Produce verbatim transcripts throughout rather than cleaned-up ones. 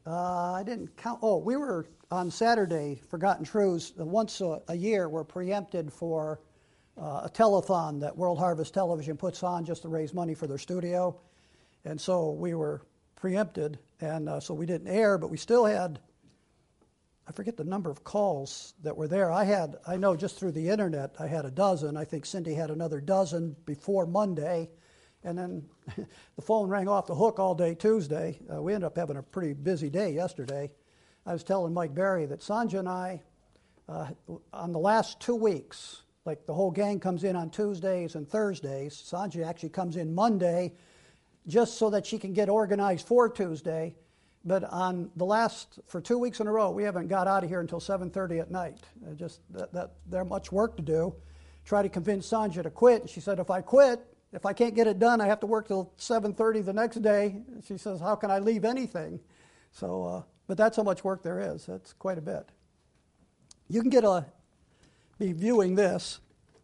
Uh, I didn't count. Oh, we were on Saturday, Forgotten Truths. uh, Once a, a year, we're preempted for uh, a telethon that World Harvest Television puts on just to raise money for their studio. And so we were preempted, and uh, so we didn't air, but we still had, I forget the number of calls that were there. I had, I know just through the internet, I had a dozen. I think Cindy had another dozen before Monday. And then the phone rang off the hook all day Tuesday. Uh, we ended up having a pretty busy day yesterday. I was telling Mike Berry that Sanja and I, uh, on the last two weeks, like the whole gang comes in on Tuesdays and Thursdays. Sanja actually comes in Monday just so that she can get organized for Tuesday. But on the last, for two weeks in a row, we haven't got out of here until seven thirty at night. Uh, just that, that there's much work to do. Try to convince Sanja to quit. She said, if I quit, if I can't get it done, I have to work till seven thirty the next day. She says, how can I leave anything? So, uh, but that's how much work there is. That's quite a bit. You can get a, be viewing this.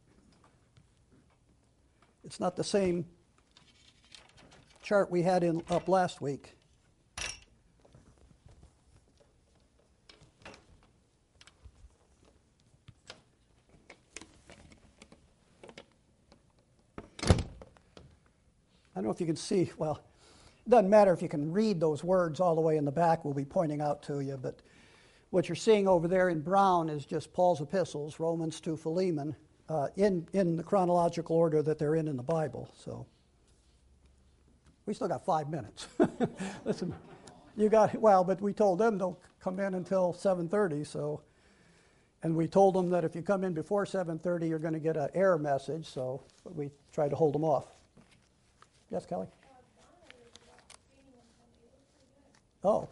It's not the same chart we had in up last week. I don't know if you can see, well, it doesn't matter if you can read those words all the way in the back, we'll be pointing out to you, but what you're seeing over there in brown is just Paul's epistles, Romans to Philemon, uh, in, in the chronological order that they're in in the Bible. So we still got five minutes. Listen, you got, well, but we told them don't come in until seven thirty, so, and we told them that if you come in before seven thirty, you're going to get an error message, so we tried to hold them off. Yes, Kelly? Oh.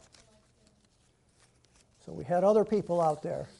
So we had other people out there.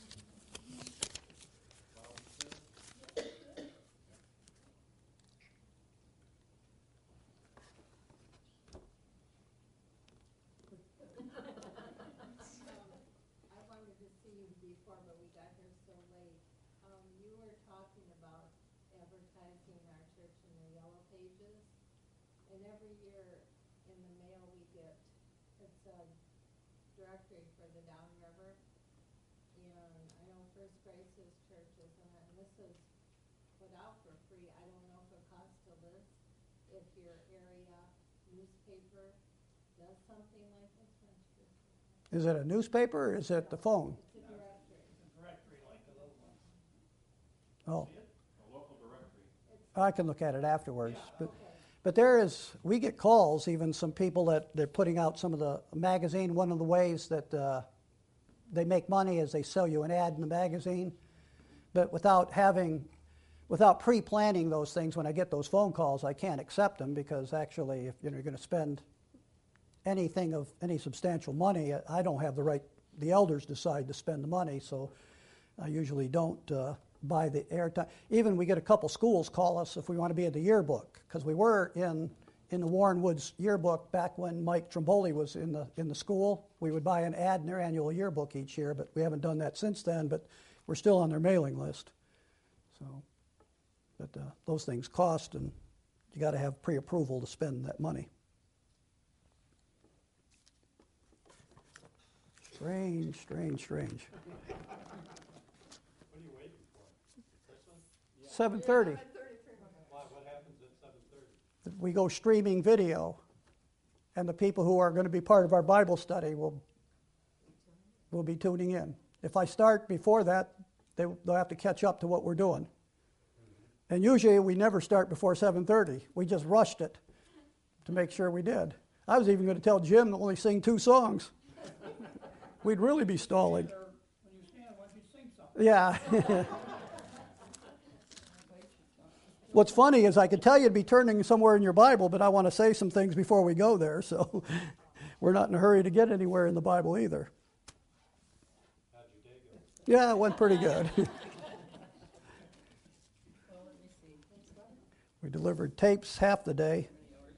I wanted to see you before, but we got here so late. Um, you were talking about advertising our church in the yellow pages. And every year in the mail we get, it's a directory for the downriver. And I know First Grace's church is in it, and this is put out for free. I don't know if it costs to list. If your area newspaper does something like this. Is it a newspaper or is it the phone? It's a directory. It's a directory like the little ones. Oh. See it? A local directory. I can look at it afterwards. Yeah. But, Okay. but there is, we get calls, even some people that they're putting out some of the magazine. One of the ways that uh, they make money is they sell you an ad in the magazine. But without having, without pre-planning those things, when I get those phone calls, I can't accept them because actually, if you know, you're going to spend anything of any substantial money, I don't have the right, the elders decide to spend the money, so I usually don't uh, buy the airtime. Even we get a couple schools call us if we want to be in the yearbook, because we were in in the Warren Woods yearbook back when Mike Tromboli was in the in the school. We would buy an ad in their annual yearbook each year, but we haven't done that since then, but we're still on their mailing list. So, but uh, those things cost, and you got to have pre-approval to spend that money. Strange, strange, strange. What are you waiting for? This one? Yeah. seven thirty. Why, what happens at seven thirty? We go streaming video, and the people who are going to be part of our Bible study will will be tuning in. If I start before that, they, they'll have to catch up to what we're doing. And usually we never start before seven thirty. We just rushed it to make sure we did. I was even going to tell Jim to only sing two songs. We'd really be stalling. When you stand, why don't you sing something? Yeah. What's funny is I could tell you to be turning somewhere in your Bible, but I want to say some things before we go there, so we're not in a hurry to get anywhere in the Bible either. How'd your day go? Yeah, it went pretty good. We delivered tapes half the day.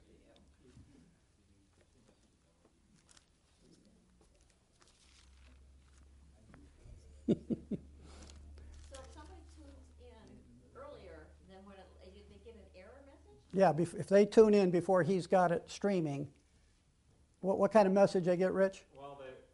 So if somebody tunes in earlier, then when it, they get an error message? Yeah, bef- if they tune in before he's got it streaming, what, what kind of message they get, Rich? Well, they,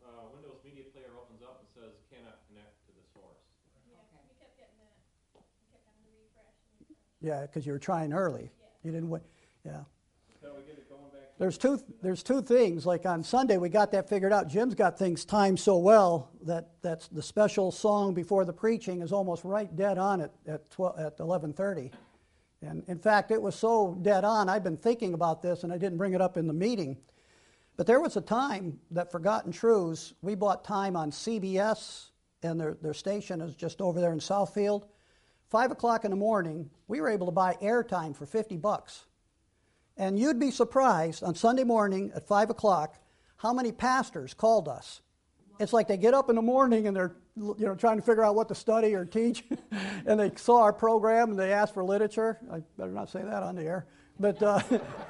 Yeah, because you were trying early. You didn't wait. Yeah. So we get it going back. to- There's two. There's two things. Like on Sunday, we got that figured out. Jim's got things timed so well that that's the special song before the preaching is almost right dead on at at twelve, at eleven thirty. And in fact, it was so dead on. I've been thinking about this, and I didn't bring it up in the meeting. But there was a time that Forgotten Truths, we bought time on C B S, and their their station is just over there in Southfield. Five o'clock in the morning, we were able to buy airtime for fifty bucks. And you'd be surprised on Sunday morning at five o'clock how many pastors called us. It's like they get up in the morning and they're you know trying to figure out what to study or teach, and they saw our program and they asked for literature. I better not say that on the air, but uh,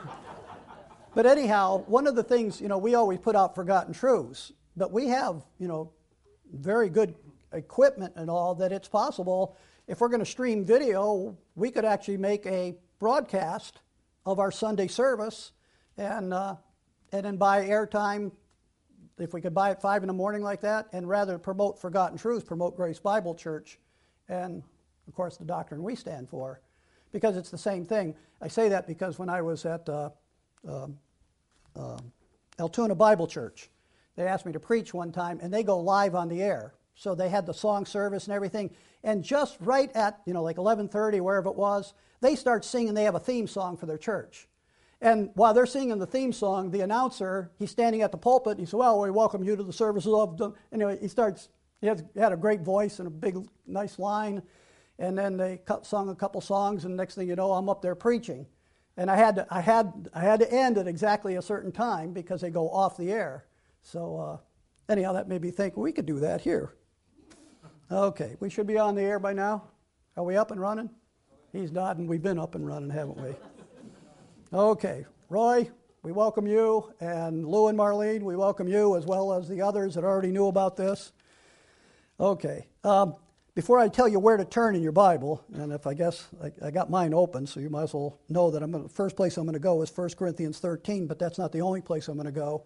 but anyhow, one of the things you know we always put out Forgotten Truths, but we have you know very good equipment and all that it's possible. If we're going to stream video, we could actually make a broadcast of our Sunday service, and uh, and then buy airtime. If we could buy at five in the morning like that, and rather promote Forgotten Truths, promote Grace Bible Church, and of course the doctrine we stand for, because it's the same thing. I say that because when I was at uh, uh, uh, Altoona Bible Church, they asked me to preach one time, and they go live on the air. So they had the song service and everything, and just right at you know like eleven thirty, wherever it was, they start singing. They have a theme song for their church. And while they're singing the theme song, the announcer, he's standing at the pulpit, and he said, well, we welcome you to the services of the... Anyway, he starts, he, has, he had a great voice and a big, nice line, and then they sung a couple songs, and next thing you know, I'm up there preaching. And I had to, I had, I had to end at exactly a certain time because they go off the air. So uh, anyhow, that made me think, well, we could do that here. Okay, we should be on the air by now. Are we up and running? He's nodding. We've been up and running, haven't we? Okay, Roy, we welcome you, and Lou and Marlene, we welcome you, as well as the others that already knew about this. Okay, um, before I tell you where to turn in your Bible, and if I guess I, I got mine open, so you might as well know that I'm gonna, the first place I'm going to go is First Corinthians thirteen, but that's not the only place I'm going to go.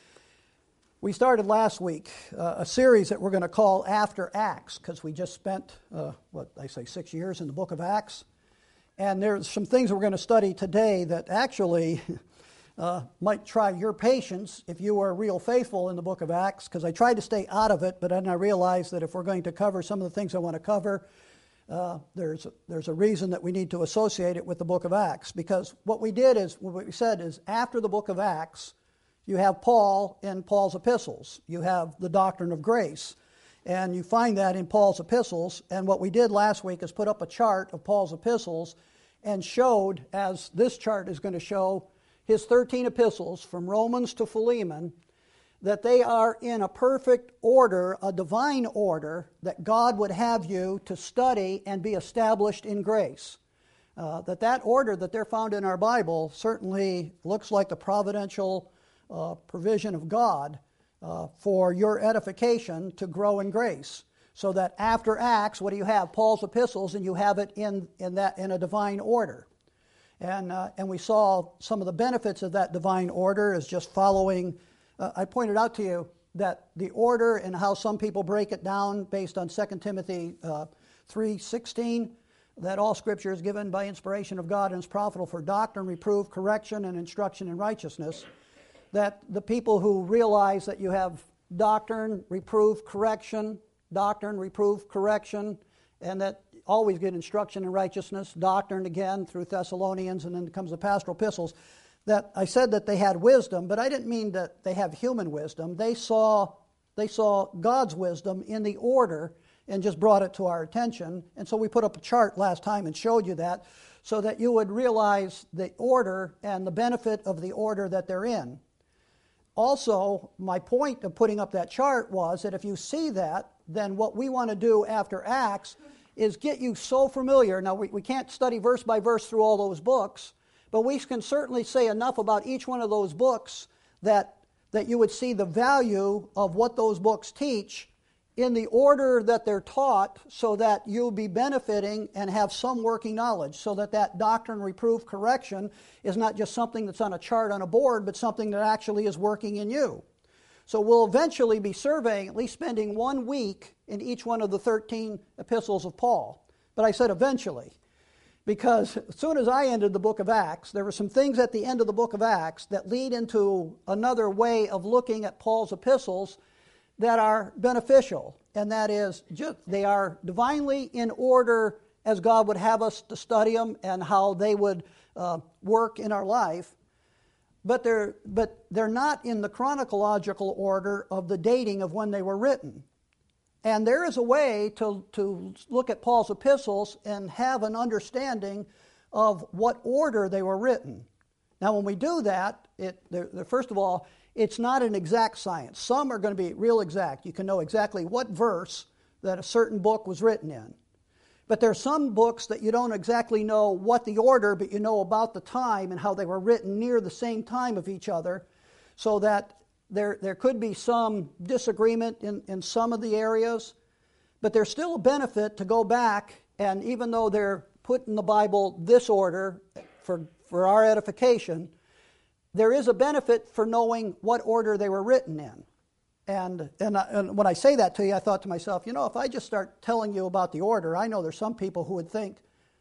We started last week uh, a series that we're going to call After Acts, because we just spent, uh, what I say, six years in the book of Acts. And there's some things we're going to study today that actually uh, might try your patience if you are real faithful in the book of Acts, because I tried to stay out of it, but then I realized that if we're going to cover some of the things I want to cover, uh, there's, a, there's a reason that we need to associate it with the book of Acts. Because what we did is, what we said is, after the book of Acts, you have Paul in Paul's epistles. You have the doctrine of grace. And you find that in Paul's epistles. And what we did last week is put up a chart of Paul's epistles and showed, as this chart is going to show, his thirteen epistles from Romans to Philemon, that they are in a perfect order, a divine order, that God would have you to study and be established in grace. Uh, that that order that they're found in our Bible certainly looks like the providential uh, provision of God uh, for your edification to grow in grace. So that after Acts, what do you have? Paul's epistles, and you have it in, in that in a divine order. And uh, and we saw some of the benefits of that divine order is just following. Uh, I pointed out to you that the order and how some people break it down based on Second Timothy uh, three sixteen, that all Scripture is given by inspiration of God and is profitable for doctrine, reproof, correction, and instruction in righteousness. That the people who realize that you have doctrine, reproof, correction, doctrine, reproof, correction, and that always get instruction in righteousness, doctrine again through Thessalonians, and then comes the pastoral epistles, that I said that they had wisdom, but I didn't mean that they have human wisdom. They saw, they saw God's wisdom in the order and just brought it to our attention. And so we put up a chart last time and showed you that so that you would realize the order and the benefit of the order that they're in. Also, my point of putting up that chart was that if you see that, then what we want to do after Acts is get you so familiar. Now, we, we can't study verse by verse through all those books, but we can certainly say enough about each one of those books that, that you would see the value of what those books teach in the order that they're taught, so that you'll be benefiting and have some working knowledge, so that that doctrine, reproof, correction is not just something that's on a chart on a board, but something that actually is working in you. So we'll eventually be surveying, at least spending one week in each one of the thirteen epistles of Paul. But I said eventually. Because as soon as I ended the book of Acts, there were some things at the end of the book of Acts that lead into another way of looking at Paul's epistles that are beneficial, and that is just, they are divinely in order as God would have us to study them and how they would uh, work in our life. But they're, but they're not in the chronological order of the dating of when they were written. And there is a way to, to look at Paul's epistles and have an understanding of what order they were written. Now, when we do that, it, they're, they're, first of all, it's not an exact science. Some are going to be real exact. You can know exactly what verse that a certain book was written in. But there are some books that you don't exactly know what the order, but you know about the time and how they were written near the same time of each other, so that there, there could be some disagreement in, in some of the areas. But there's still a benefit to go back, and even though they're put in the Bible this order for, for our edification, there is a benefit for knowing what order they were written in. And, and, I, and when I say that to you, I thought to myself, you know, if I just start telling you about the order, I know there's some people who would think,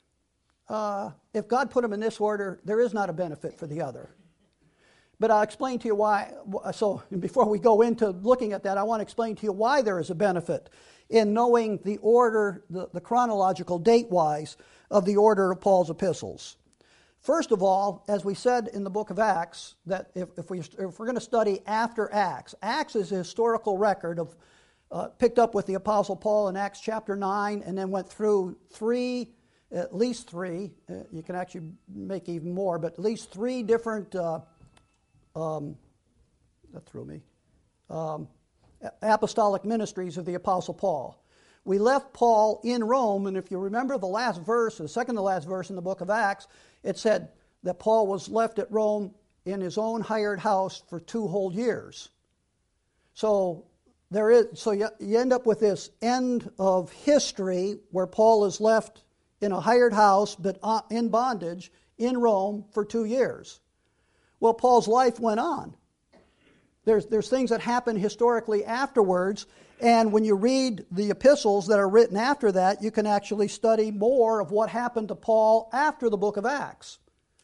uh, if God put them in this order, there is not a benefit for the other. But I'll explain to you why. So before we go into looking at that, I want to explain to you why there is a benefit in knowing the order, the, the chronological date-wise of the order of Paul's epistles. First of all, as we said in the book of Acts, that if, if, we, if we're going to study after Acts, Acts is a historical record of uh, picked up with the Apostle Paul in Acts chapter nine, and then went through three, at least three, uh, you can actually make even more, but at least three different, uh, um, that threw me, um, apostolic ministries of the Apostle Paul. We left Paul in Rome, and if you remember the last verse, the second to last verse in the book of Acts, it said that Paul was left at Rome in his own hired house for two whole years. So there is, so you, you end up with this end of history where Paul is left in a hired house, but in bondage in Rome for two years. Well, Paul's life went on. There's, there's things that happen historically afterwards, and when you read the epistles that are written after that, you can actually study more of what happened to Paul after the book of Acts.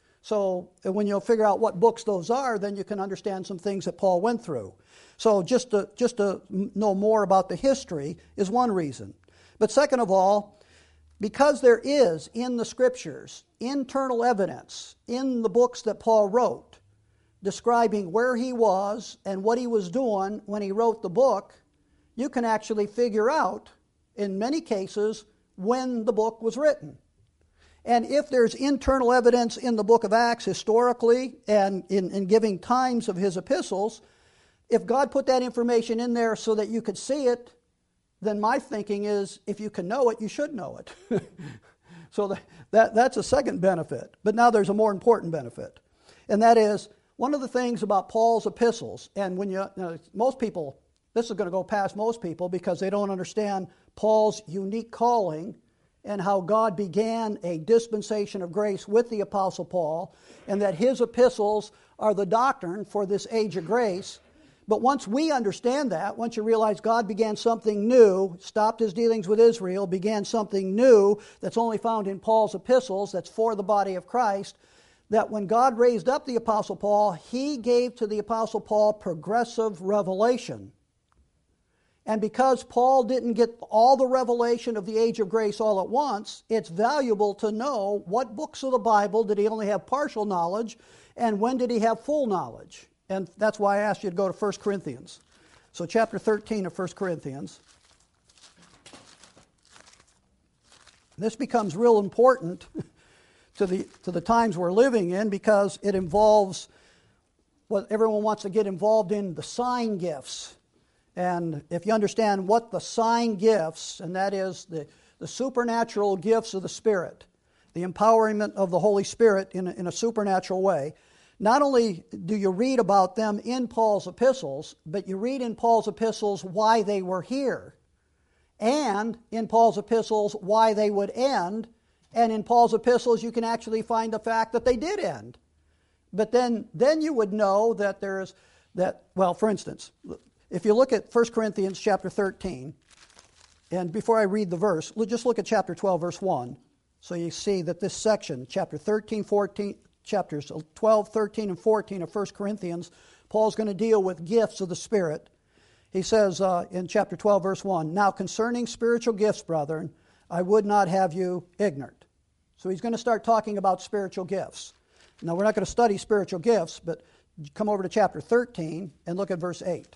So when you'll figure out what books those are, then you can understand some things that Paul went through. So just to, just to know more about the history is one reason. But second of all, because there is in the Scriptures internal evidence in the books that Paul wrote, describing where he was and what he was doing when he wrote the book, you can actually figure out, in many cases, when the book was written. And if there's internal evidence in the book of Acts historically and in, in giving times of his epistles, if God put that information in there so that you could see it, then my thinking is, if you can know it, you should know it. So that, that that's a second benefit. But now there's a more important benefit. And that is, one of the things about Paul's epistles, and when you, you know, most people, this is going to go past most people because they don't understand Paul's unique calling and how God began a dispensation of grace with the Apostle Paul, and that his epistles are the doctrine for this age of grace. But once we understand that, once you realize God began something new, stopped his dealings with Israel, began something new that's only found in Paul's epistles, that's for the body of Christ, that when God raised up the Apostle Paul, he gave to the Apostle Paul progressive revelation. And because Paul didn't get all the revelation of the age of grace all at once, it's valuable to know what books of the Bible did he only have partial knowledge, and when did he have full knowledge. And that's why I asked you to go to First Corinthians. So chapter thirteen of First Corinthians. This becomes real important to the to the times we're living in, because it involves what everyone wants to get involved in, the sign gifts. And if you understand what the sign gifts, and that is the, the supernatural gifts of the Spirit, the empowerment of the Holy Spirit in a, in a supernatural way, not only do you read about them in Paul's epistles, but you read in Paul's epistles why they were here, and in Paul's epistles why they would end. And in Paul's epistles, you can actually find the fact that they did end. But then, then you would know that there's that. Well, for instance, if you look at First Corinthians chapter thirteen, and before I read the verse, just look at chapter twelve, verse one. So you see that this section, chapter thirteen, fourteen, chapters twelve, thirteen, and fourteen of First Corinthians, Paul's going to deal with gifts of the Spirit. He says uh, in chapter twelve, verse one, "Now concerning spiritual gifts, brethren, I would not have you ignorant." So he's going to start talking about spiritual gifts. Now we're not going to study spiritual gifts, but come over to chapter thirteen and look at verse eight.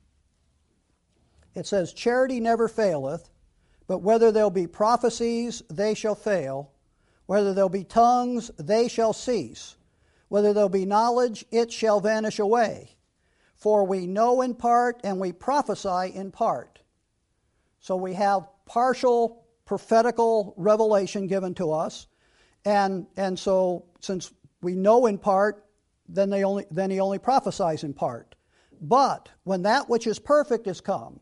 It says, "Charity never faileth, but whether there'll be prophecies, they shall fail. Whether there'll be tongues, they shall cease. Whether there'll be knowledge, it shall vanish away. For we know in part, and we prophesy in part." So we have partial prophetical revelation given to us, and and so since we know in part, then they only then he only prophesies in part. But when that which is perfect is come,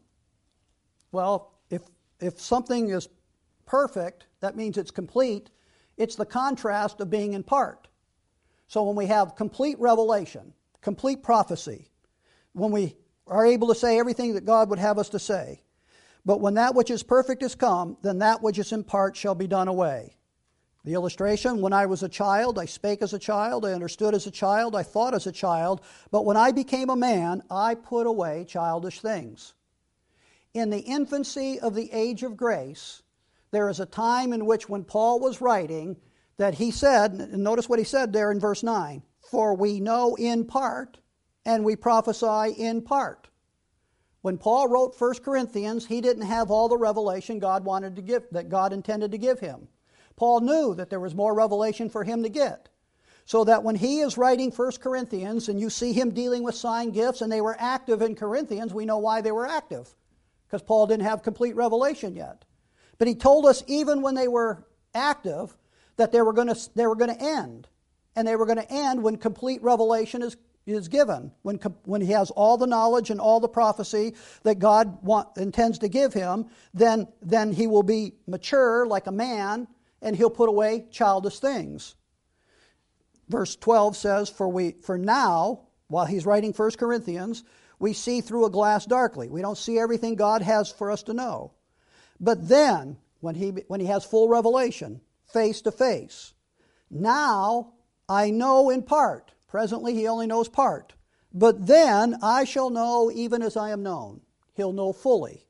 well, if if something is perfect, that means it's complete. It's the contrast of being in part. So when we have complete revelation, complete prophecy, when we are able to say everything that God would have us to say, but when that which is perfect is come, then that which is in part shall be done away. The illustration, when I was a child, I spake as a child, I understood as a child, I thought as a child, but when I became a man, I put away childish things. In the infancy of the age of grace, there is a time in which when Paul was writing that he said, and notice what he said there in verse nine, "For we know in part, and we prophesy in part." When Paul wrote First Corinthians, he didn't have all the revelation God wanted to give, that God intended to give him. Paul knew that there was more revelation for him to get. So that when he is writing First Corinthians, and you see him dealing with sign gifts, and they were active in Corinthians, we know why they were active. Because Paul didn't have complete revelation yet. But he told us even when they were active, that they were going to they were going to end. And they were going to end when complete revelation is is given, when when he has all the knowledge and all the prophecy that God want, intends to give him, then then he will be mature like a man, and he'll put away childish things. Verse twelve says, "For we for now," while he's writing First Corinthians, "we see through a glass darkly." We don't see everything God has for us to know. But then, when he when he has full revelation, face to face, "Now I know in part." Presently he only knows part. "But then I shall know even as I am known." He'll know fully.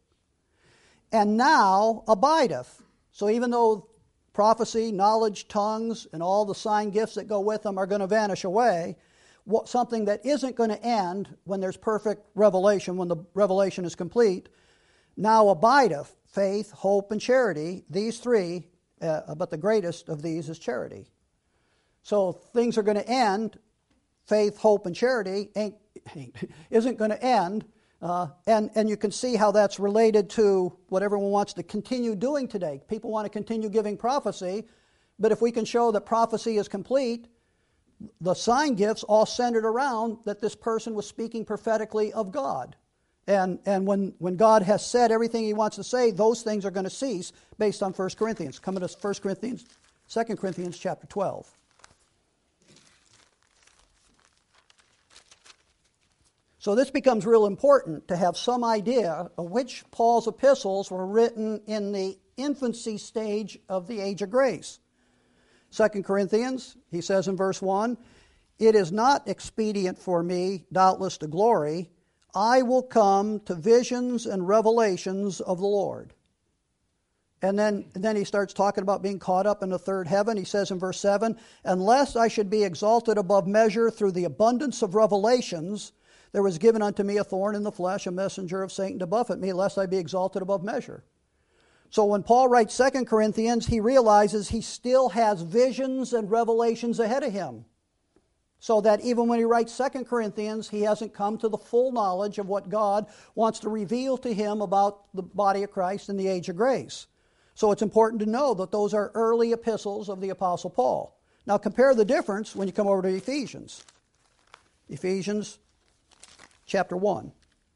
"And now abideth." So even though prophecy, knowledge, tongues, and all the sign gifts that go with them are going to vanish away, something that isn't going to end when there's perfect revelation, when the revelation is complete, now abideth faith, hope, and charity, these three, uh, but the greatest of these is charity. So things are going to end. Faith, hope, and charity ain't, ain't, isn't going to end. Uh, and, and you can see how that's related to what everyone wants to continue doing today. People want to continue giving prophecy, but if we can show that prophecy is complete, the sign gifts all centered around that this person was speaking prophetically of God. And, and when, when God has said everything he wants to say, those things are going to cease based on First Corinthians. Coming to First Corinthians, Second Corinthians chapter twelve. So this becomes real important to have some idea of which Paul's epistles were written in the infancy stage of the age of grace. Second Corinthians, he says in verse one, "It is not expedient for me, doubtless to glory. I will come to visions and revelations of the Lord." And then, and then he starts talking about being caught up in the third heaven. He says in verse seven, "Unless I should be exalted above measure through the abundance of revelations, there was given unto me a thorn in the flesh, a messenger of Satan to buffet me, lest I be exalted above measure." So when Paul writes Second Corinthians, he realizes he still has visions and revelations ahead of him. So that even when he writes Second Corinthians, he hasn't come to the full knowledge of what God wants to reveal to him about the body of Christ in the age of grace. So it's important to know that those are early epistles of the Apostle Paul. Now compare the difference when you come over to Ephesians. Ephesians chapter one.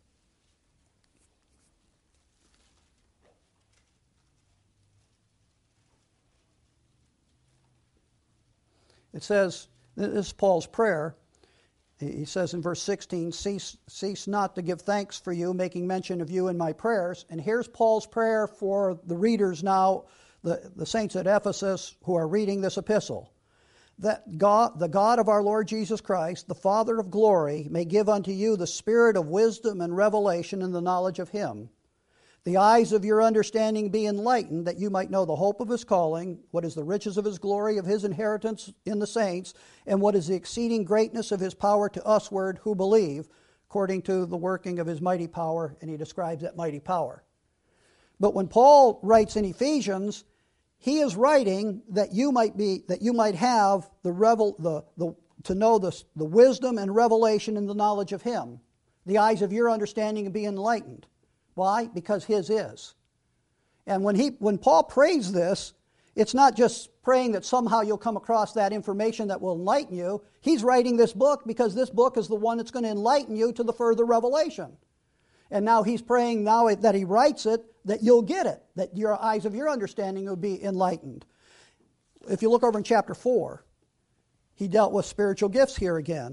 It says, this is Paul's prayer. He says in verse sixteen, cease, cease not to give thanks for you, making mention of you in my prayers. And here's Paul's prayer for the readers now the, the saints at Ephesus who are reading this epistle, that God, the God of our Lord Jesus Christ, the Father of glory, may give unto you the spirit of wisdom and revelation in the knowledge of him. The eyes of your understanding be enlightened, that you might know the hope of his calling, what is the riches of his glory, of his inheritance in the saints, and what is the exceeding greatness of his power to usward who believe, according to the working of his mighty power, and he describes that mighty power. But when Paul writes in Ephesians, he is writing that you might be, that you might have the revel, the, the to know the, the wisdom and revelation in the knowledge of him. The eyes of your understanding be enlightened. Why? Because his is. And when he when Paul prays this, it's not just praying that somehow you'll come across that information that will enlighten you. He's writing this book because this book is the one that's going to enlighten you to the further revelation. And now he's praying now that he writes it, that you'll get it, that your eyes of your understanding will be enlightened. If you look over in chapter four, he dealt with spiritual gifts here again.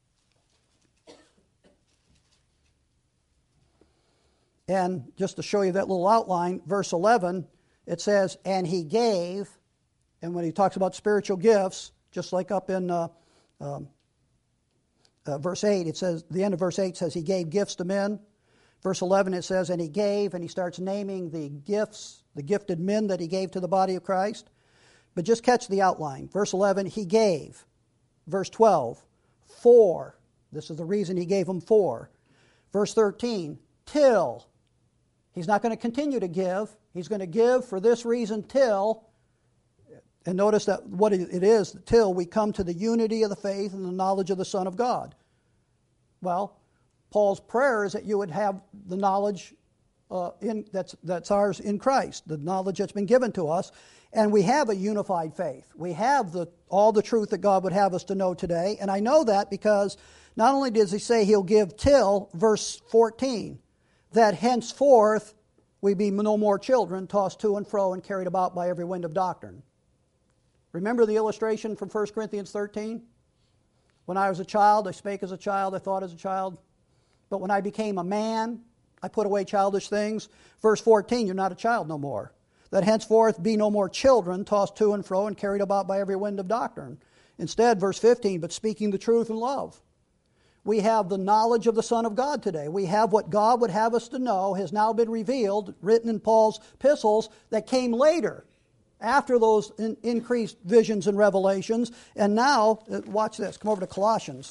And just to show you that little outline, verse eleven, it says, and he gave, and when he talks about spiritual gifts, just like up in uh, um, uh, verse eight, it says, the end of verse eight says he gave gifts to men. Verse eleven, it says, and he gave, and he starts naming the gifts, the gifted men that he gave to the body of Christ. But just catch the outline. Verse eleven, he gave. Verse twelve, for. This is the reason he gave them for. Verse thirteen, till. He's not going to continue to give. He's going to give for this reason till. And notice that what it is, till we come to the unity of the faith and the knowledge of the Son of God. Well, Paul's prayer is that you would have the knowledge uh, in, that's, that's ours in Christ, the knowledge that's been given to us, and we have a unified faith. We have the, all the truth that God would have us to know today, and I know that because not only does he say he'll give till, verse fourteen, that henceforth we be no more children, tossed to and fro and carried about by every wind of doctrine. Remember the illustration from First Corinthians thirteen? When I was a child, I spake as a child, I thought as a child. But when I became a man, I put away childish things. Verse fourteen, you're not a child no more. That henceforth be no more children, tossed to and fro and carried about by every wind of doctrine. Instead, verse fifteen, but speaking the truth in love. We have the knowledge of the Son of God today. We have what God would have us to know has now been revealed, written in Paul's epistles, that came later, after those in, increased visions and revelations. And now, watch this, come over to Colossians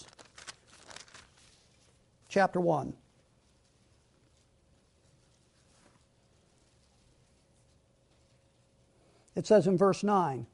chapter one. It says in verse nine,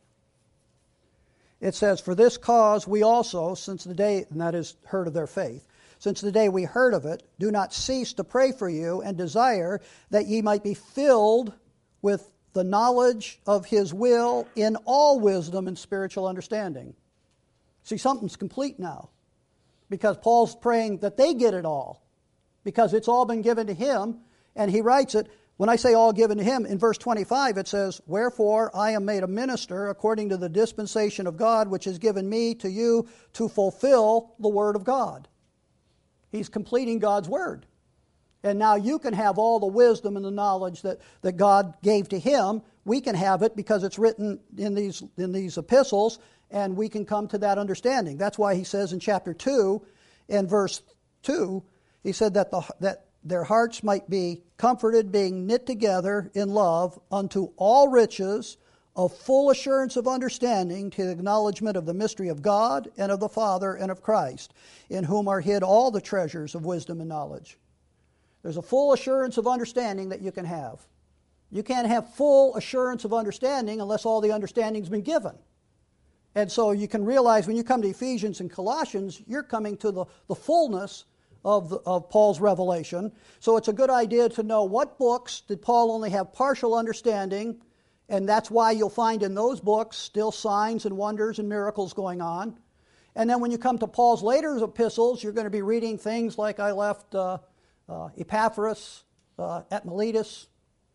it says, for this cause we also, since the day, and that is heard of their faith, since the day we heard of it, do not cease to pray for you and desire that ye might be filled with the knowledge of his will in all wisdom and spiritual understanding. See, something's complete now, because Paul's praying that they get it all, because it's all been given to him, and he writes it. When I say all given to him, in verse twenty-five it says, wherefore I am made a minister according to the dispensation of God, which is given me to you to fulfill the word of God. He's completing God's word. And now you can have all the wisdom and the knowledge that, that God gave to him. We can have it because it's written in these, in these epistles, and we can come to that understanding. That's why he says in chapter two, in verse two, he said that the that their hearts might be comforted, being knit together in love unto all riches of full assurance of understanding, to the acknowledgement of the mystery of God and of the Father and of Christ, in whom are hid all the treasures of wisdom and knowledge. There's a full assurance of understanding that you can have. You can't have full assurance of understanding unless all the understanding's been given. And so you can realize when you come to Ephesians and Colossians, you're coming to the, the fullness Of, the, of Paul's revelation. So it's a good idea to know what books did Paul only have partial understanding, and that's why you'll find in those books still signs and wonders and miracles going on. And then when you come to Paul's later epistles, you're going to be reading things like I left uh, uh, Epaphras uh, at Miletus.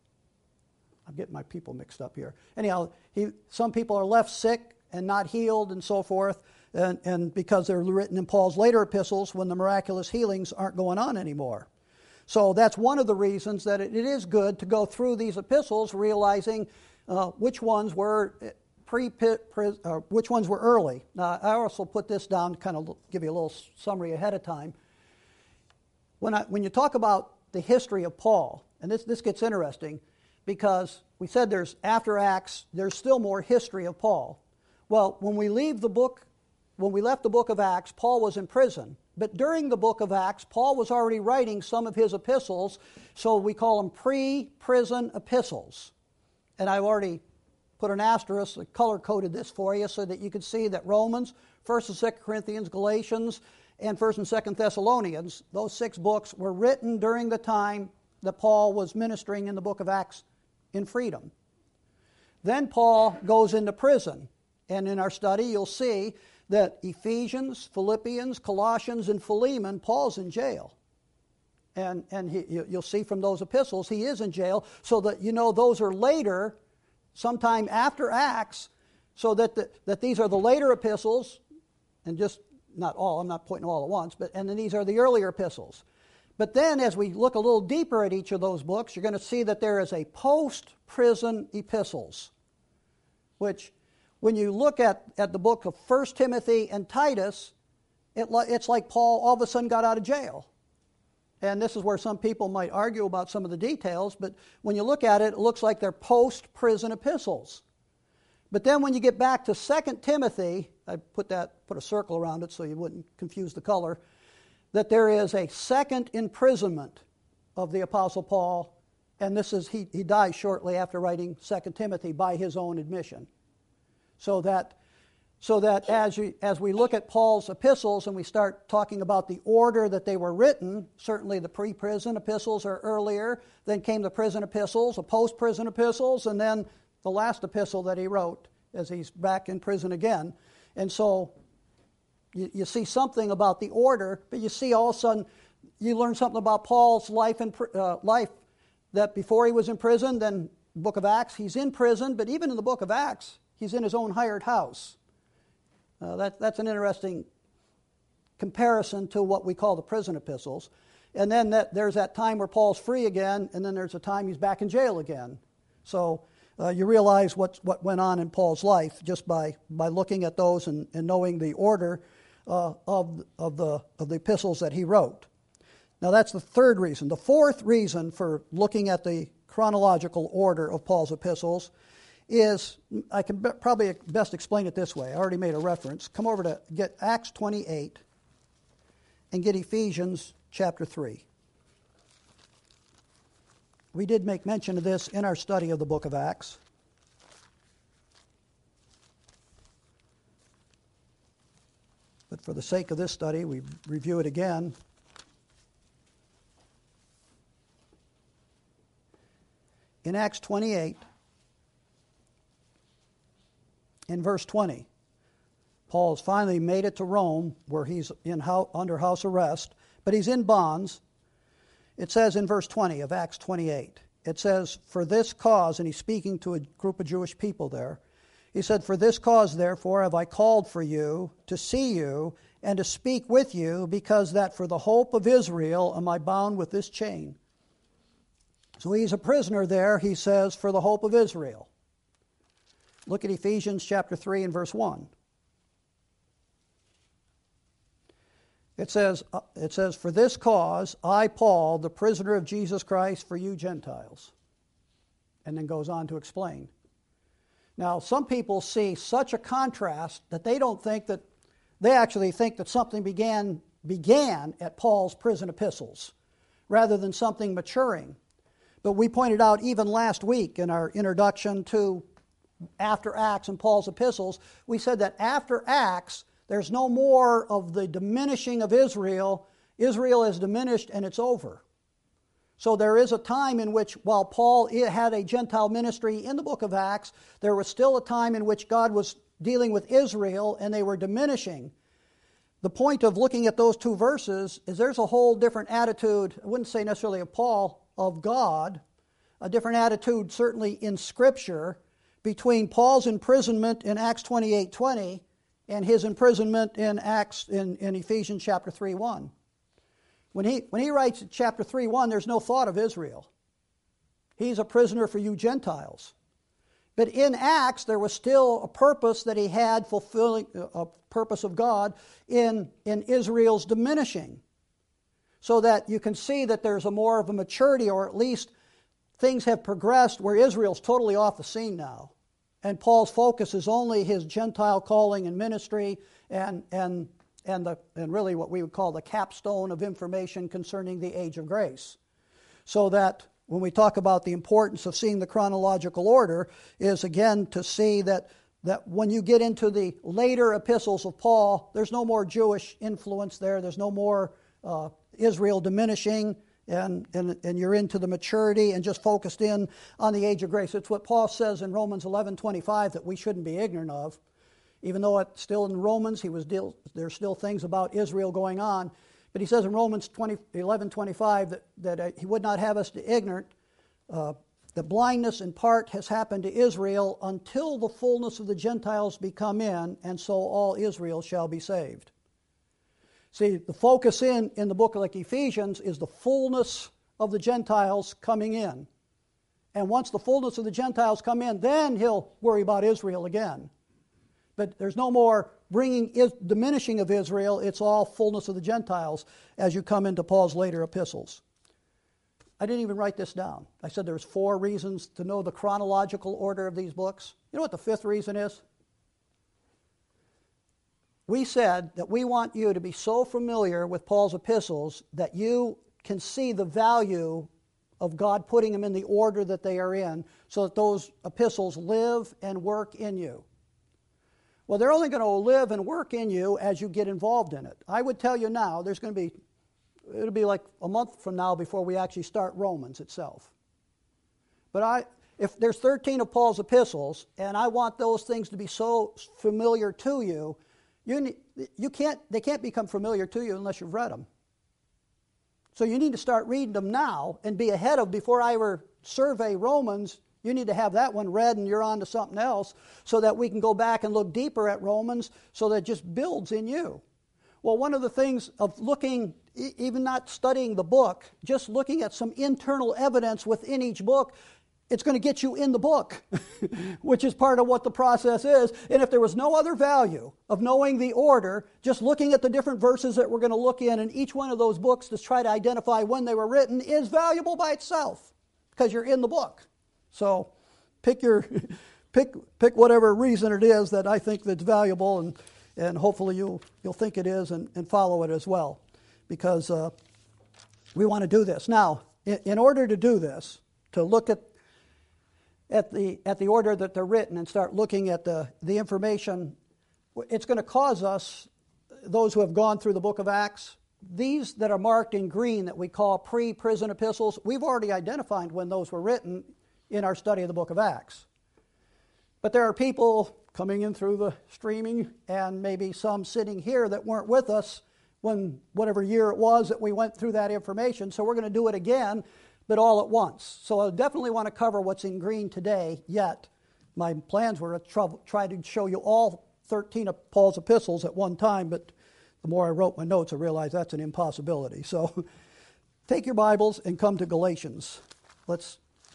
I'm getting my people mixed up here. Anyhow, he, some people are left sick and not healed and so forth. And, and because they're written in Paul's later epistles when the miraculous healings aren't going on anymore. So that's one of the reasons that it, it is good to go through these epistles, realizing uh, which ones were pre, pre uh, which ones were early. Now, I also put this down to kind of give you a little summary ahead of time. When I, when you talk about the history of Paul, and this this gets interesting, because we said there's after Acts, there's still more history of Paul. Well, when we leave the book, when we left the book of Acts, Paul was in prison. But during the book of Acts, Paul was already writing some of his epistles, so we call them pre-prison epistles. And I've already put an asterisk, color-coded this for you so that you can see that Romans, First and Second Corinthians, Galatians, and First and Second Thessalonians, those six books were written during the time that Paul was ministering in the book of Acts in freedom. Then Paul goes into prison, and in our study you'll see that Ephesians, Philippians, Colossians, and Philemon, Paul's in jail. And, and he, you'll see from those epistles, he is in jail, so that you know those are later, sometime after Acts, so that, the, that these are the later epistles, and just, not all, I'm not pointing all at once, but and then these are the earlier epistles. But then as we look a little deeper at each of those books, you're going to see that there is a post-prison epistles, which when you look at, at the book of First Timothy and Titus, it, it's like Paul all of a sudden got out of jail. And this is where some people might argue about some of the details, but when you look at it, it looks like they're post-prison epistles. But then when you get back to Second Timothy, I put that put a circle around it so you wouldn't confuse the color, that there is a second imprisonment of the Apostle Paul, and this is he, he dies shortly after writing Second Timothy by his own admission. So that, so that as, you, as we look at Paul's epistles and we start talking about the order that they were written, certainly the pre-prison epistles are earlier, then came the prison epistles, the post-prison epistles, and then the last epistle that he wrote as he's back in prison again. And so you, you see something about the order, but you see all of a sudden, you learn something about Paul's life, in, uh, life that before he was in prison, then book of Acts, he's in prison, but even in the book of Acts, he's in his own hired house. Uh, that, that's an interesting comparison to what we call the prison epistles. And then that, there's that time where Paul's free again, and then there's a time he's back in jail again. So uh, you realize what, what went on in Paul's life just by, by looking at those and, and knowing the order uh, of, of, the, of the epistles that he wrote. Now that's the third reason. The fourth reason for looking at the chronological order of Paul's epistles is, I can be, probably best explain it this way. I already made a reference. Come over to get Acts twenty-eight and get Ephesians chapter three. We did make mention of this in our study of the book of Acts. But for the sake of this study, we review it again. In Acts twenty-eight, in verse twenty, Paul has finally made it to Rome, where he's in house, under house arrest, but he's in bonds. It says in verse twenty of Acts twenty-eight, it says, "For this cause," and he's speaking to a group of Jewish people there, he said, "For this cause, therefore, have I called for you, to see you, and to speak with you, because that for the hope of Israel am I bound with this chain." So he's a prisoner there, he says, for the hope of Israel. Look at Ephesians chapter three and verse one. It says, it says, "For this cause, I, Paul, the prisoner of Jesus Christ, for you Gentiles." And then goes on to explain. Now, some people see such a contrast that they don't think that, they actually think that something began, began at Paul's prison epistles, rather than something maturing. But we pointed out even last week in our introduction to after Acts and Paul's epistles, we said that after Acts, there's no more of the diminishing of Israel. Israel is diminished and it's over. So there is a time in which, while Paul had a Gentile ministry in the book of Acts, there was still a time in which God was dealing with Israel and they were diminishing. The point of looking at those two verses is there's a whole different attitude, I wouldn't say necessarily of Paul, of God, a different attitude certainly in Scripture between Paul's imprisonment in Acts twenty-eight twenty and his imprisonment in Acts in, in Ephesians chapter three one. When he when he writes chapter three one, there's no thought of Israel. He's a prisoner for you Gentiles. But in Acts, there was still a purpose that he had, fulfilling a purpose of God in, in Israel's diminishing. So that you can see that there's a more of a maturity, or at least things have progressed where Israel's totally off the scene now. And Paul's focus is only his Gentile calling and ministry and, and, and, the, and really what we would call the capstone of information concerning the age of grace. So that when we talk about the importance of seeing the chronological order is, again, to see that, that when you get into the later epistles of Paul, there's no more Jewish influence there. There's no more uh, Israel diminishing, and, and, and you're into the maturity and just focused in on the age of grace. It's what Paul says in Romans eleven twenty-five that we shouldn't be ignorant of. Even though it's still in Romans, he was deal, there's still things about Israel going on. But he says in Romans eleven twenty-five that, that uh, he would not have us to ignorant. Uh, the blindness in part has happened to Israel until the fullness of the Gentiles be come in, and so all Israel shall be saved. See, the focus in, in the book like Ephesians is the fullness of the Gentiles coming in. And once the fullness of the Gentiles come in, then he'll worry about Israel again. But there's no more bringing, is, diminishing of Israel. It's all fullness of the Gentiles as you come into Paul's later epistles. I didn't even write this down. I said there's four reasons to know the chronological order of these books. You know what the fifth reason is? We said that we want you to be so familiar with Paul's epistles that you can see the value of God putting them in the order that they are in, so that those epistles live and work in you. Well, they're only going to live and work in you as you get involved in it. I would tell you now, there's going to be, it'll be like a month from now before we actually start Romans itself. But I, if there's thirteen of Paul's epistles, and I want those things to be so familiar to you, you, you can't, they can't become familiar to you unless you've read them. So you need to start reading them now and be ahead of, before I ever survey Romans, you need to have that one read and you're on to something else, so that we can go back and look deeper at Romans, so that it just builds in you. Well, one of the things of looking, even not studying the book, just looking at some internal evidence within each book, it's going to get you in the book, which is part of what the process is. And if there was no other value of knowing the order, just looking at the different verses that we're going to look in in each one of those books to try to identify when they were written is valuable by itself, because you're in the book. So pick your pick pick whatever reason it is that I think that's valuable, and and hopefully you'll you'll think it is, and, and follow it as well, because uh, we want to do this. Now, in, in order to do this, to look at at the at the order that they're written and start looking at the, the information, it's going to cause us, those who have gone through the book of Acts, these that are marked in green that we call pre-prison epistles, we've already identified when those were written in our study of the book of Acts. But there are people coming in through the streaming, and maybe some sitting here that weren't with us when whatever year it was that we went through that information. So we're going to do it again, but all at once. So I definitely want to cover what's in green today, yet my plans were to try to show you all thirteen of Paul's epistles at one time, but the more I wrote my notes, I realized that's an impossibility. So take your Bibles and come to Galatians. Let's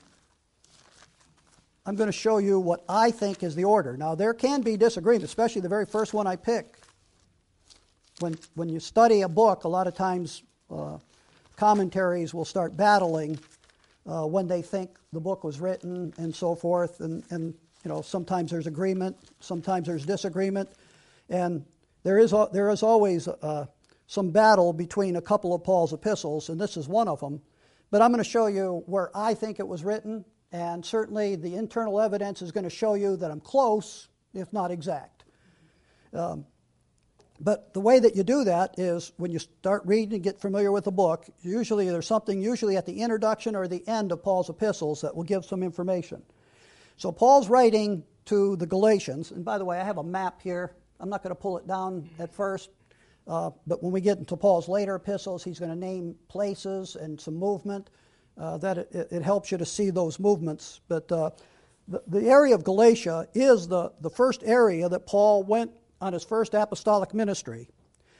I'm going to show you what I think is the order. Now, there can be disagreement, especially the very first one I pick. When when you study a book, a lot of times uh, commentaries will start battling uh, when they think the book was written and so forth. And, and you know, sometimes there's agreement, sometimes there's disagreement. And there is there is always uh, some battle between a couple of Paul's epistles, and this is one of them. But I'm going to show you where I think it was written. And certainly the internal evidence is going to show you that I'm close, if not exact. Um, but the way that you do that is when you start reading and get familiar with the book, usually there's something usually at the introduction or the end of Paul's epistles that will give some information. So Paul's writing to the Galatians, and by the way, I have a map here. I'm not going to pull it down at first, uh, but when we get into Paul's later epistles, he's going to name places and some movement. Uh, that it, it helps you to see those movements. But uh, the, the area of Galatia is the, the first area that Paul went on his first apostolic ministry.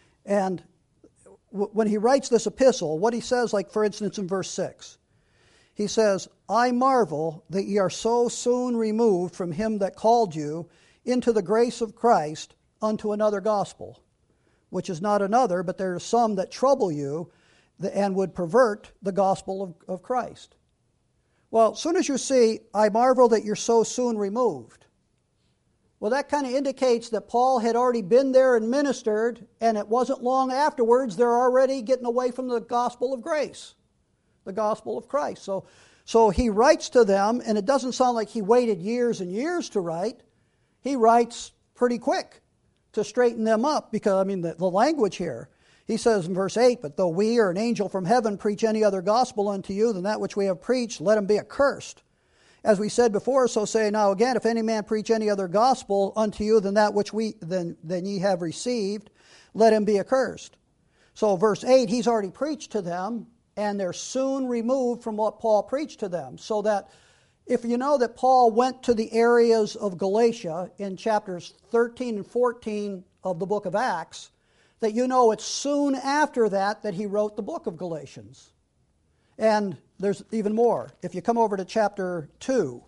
And w- when he writes this epistle, what he says, like for instance in verse six, He says, I marvel that ye are so soon removed from him that called you into the grace of Christ unto another gospel, which is not another, but there are some that trouble you and would pervert the gospel of, of Christ. Well, as soon as you see, I marvel that you're so soon removed, well, that kind of indicates that Paul had already been there and ministered, and it wasn't long afterwards they're already getting away from the gospel of grace, the gospel of Christ. So, so he writes to them, and it doesn't sound like he waited years and years to write. He writes pretty quick to straighten them up, because, I mean, the, the language here. He says in verse eight, but though we or an angel from heaven preach any other gospel unto you than that which we have preached, let him be accursed. As we said before, so say now again, if any man preach any other gospel unto you than that which we than, than ye have received, let him be accursed. So verse eight, he's already preached to them, and they're soon removed from what Paul preached to them. So that if you know that Paul went to the areas of Galatia in chapters thirteen and fourteen of the book of Acts, that you know it's soon after that that he wrote the book of Galatians. And there's even more. If you come over to chapter two,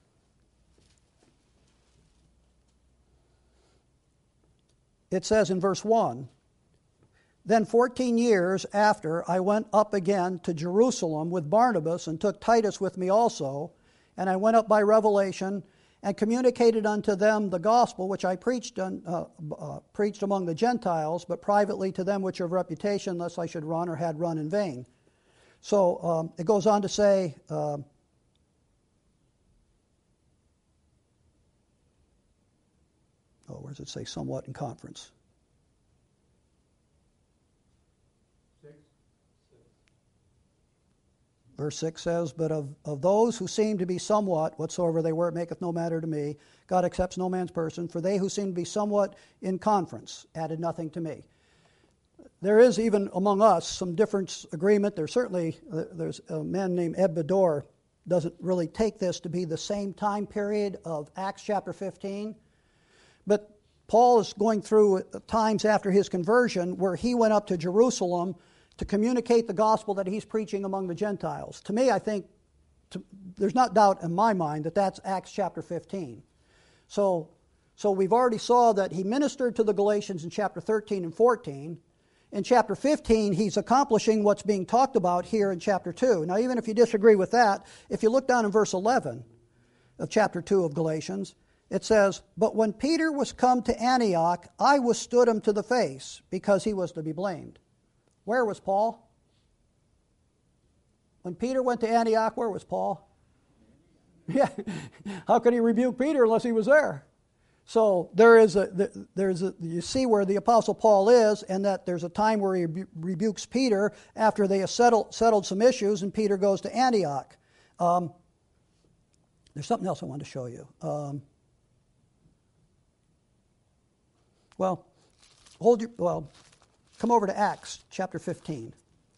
it says in verse one, then fourteen years after I went up again to Jerusalem with Barnabas and took Titus with me also, and I went up by revelation and communicated unto them the gospel which I preached on, uh, uh, preached among the Gentiles, but privately to them which are of reputation, lest I should run or had run in vain. So um, it goes on to say, uh, oh, where does it say somewhat in conference? Six. Verse six says, but of, of those who seem to be somewhat, whatsoever they were, it maketh no matter to me. God accepts no man's person. For they who seem to be somewhat in conference added nothing to me. There is even among us some difference agreement. There's certainly, uh, there's a man named Ed Bedore doesn't really take this to be the same time period of Acts chapter fifteen. But Paul is going through times after his conversion where he went up to Jerusalem to communicate the gospel that he's preaching among the Gentiles. To me, I think, to, there's not doubt in my mind that that's Acts chapter fifteen. So, so we've already saw that he ministered to the Galatians in chapter thirteen and fourteen. In chapter fifteen, he's accomplishing what's being talked about here in chapter two. Now, even if you disagree with that, if you look down in verse eleven of chapter two of Galatians, it says, but when Peter was come to Antioch, I withstood him to the face, because he was to be blamed. Where was Paul? When Peter went to Antioch, where was Paul? Yeah, how could he rebuke Peter unless he was there? So there is a, there's a, you see where the Apostle Paul is, and that there's a time where he rebukes Peter after they have settled, settled some issues, and Peter goes to Antioch. Um, there's something else I wanted to show you. Um, well, hold your, well, come over to Acts chapter fifteen.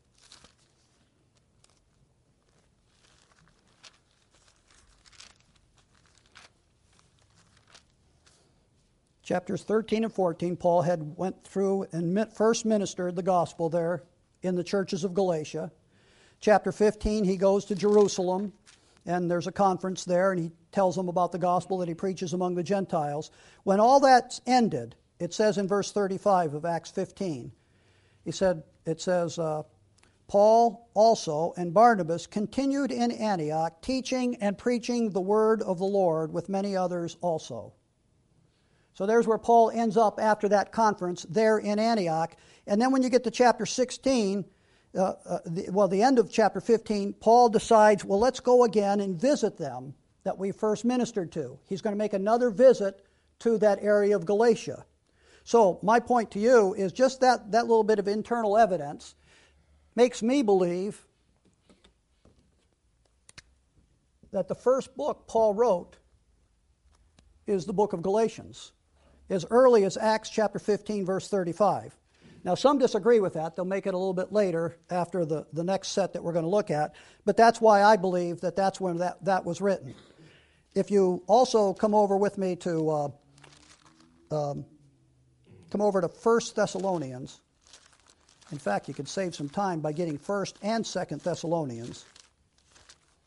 Chapters thirteen and fourteen, Paul had went through and first ministered the gospel there in the churches of Galatia. Chapter fifteen, he goes to Jerusalem, and there's a conference there, and he tells them about the gospel that he preaches among the Gentiles. When all that's ended, it says in verse thirty-five of Acts fifteen, he said, it says, uh, Paul also and Barnabas continued in Antioch, teaching and preaching the word of the Lord with many others also. So there's where Paul ends up after that conference there in Antioch. And then when you get to chapter sixteen, uh, uh, the, well, the end of chapter fifteen, Paul decides, well, let's go again and visit them that we first ministered to. He's going to make another visit to that area of Galatia. So my point to you is just that, that little bit of internal evidence makes me believe that the first book Paul wrote is the book of Galatians, as early as Acts chapter fifteen, verse thirty-five. Now, some disagree with that. They'll make it a little bit later after the, the next set that we're going to look at. But that's why I believe that that's when that, that was written. If you also come over with me to, uh, um, come over to First Thessalonians. In fact, you could save some time by getting First and Second Thessalonians.